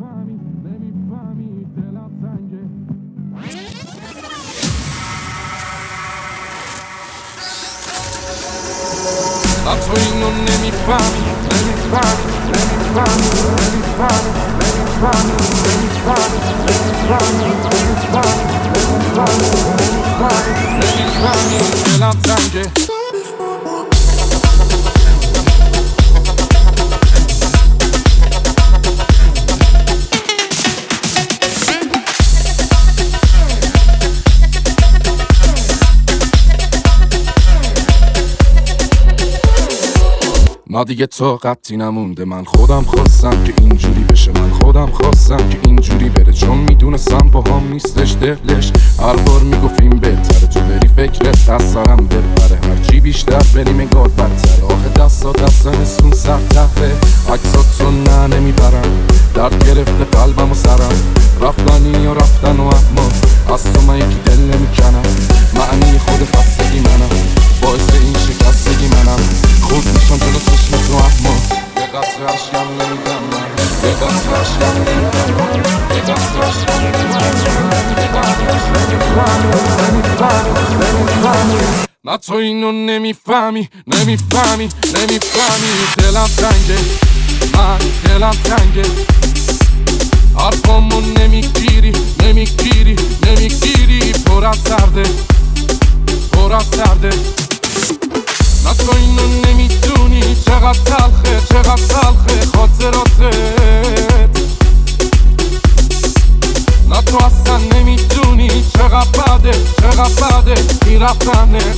Ma tu اینو نمیفهمی دلم تنگه ما دیگه طاقتی نمونده، من خودم خواستم که اینجوری بشه، من خودم خواستم که اینجوری بره، چون میدونستم با هم نیستش دلش. هر بار میگفت این بهتره تو بری فکرت از سرم بپره، هرچی بیشتر بریم انگار بدتره. آخه دستا نسون سر تهره، عکساتو نه نمیبرم، درد گرفته قلبم و سرم، رفتنی یا رفتن و اما از تو من یکی دل نمیکنم. معنی خود خستگی منم، باعث این شکستگی منم، خود میشم جلو چشم تو اما یه قطره عشقم نمیدم من، یه قطره عشقم نمیدم من، یه قطره عشقم نمیدم. نه تو اینو نمیفهمی دلم تنگه، من دلم تنگه، حرفامو نمیگیری پر از درده نه تو اینو نمیدونی چقدر تلخه خاطراتت، نه تو اصلا نمیدونی چقدر بده میرفتنت.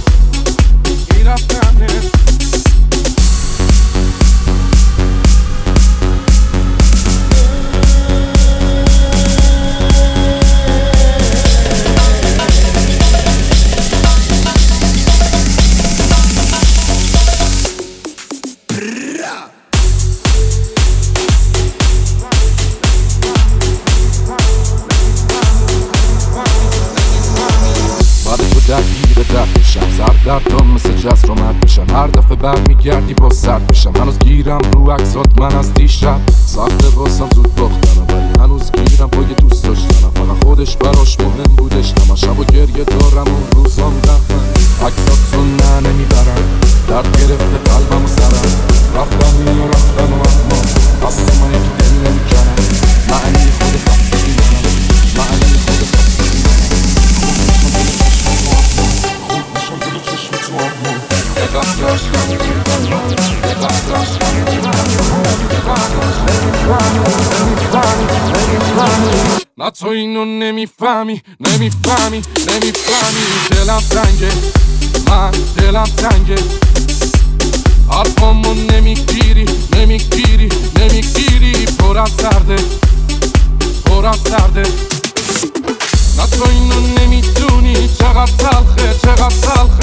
درد بشم سر دردم مثل جز رو مد بشم، هر دفعه برمیگردی با سرد بشم. هنوز گیرم رو عکسات من از دیشب، سخته واسم زود باختنم، ولی هنوز گیرم پای دوست داشتنم. فقط خودش براش مهم بودش، همه شب و گریه دارم اون روزام رفتن. عکساتو نه نمیبرم، درد گرفته قلبم و سرم، رفتن و اما از تو من یکی دل نمیکنم. معنی خود خستگی منم، معنی خود خستگی منم، نه تو اینو نمیفهمی دلم تنگه، من دلم تنگه، حرفامو نمیگیری پر از درده نه تو اینو نمیدونی چقدر تلخه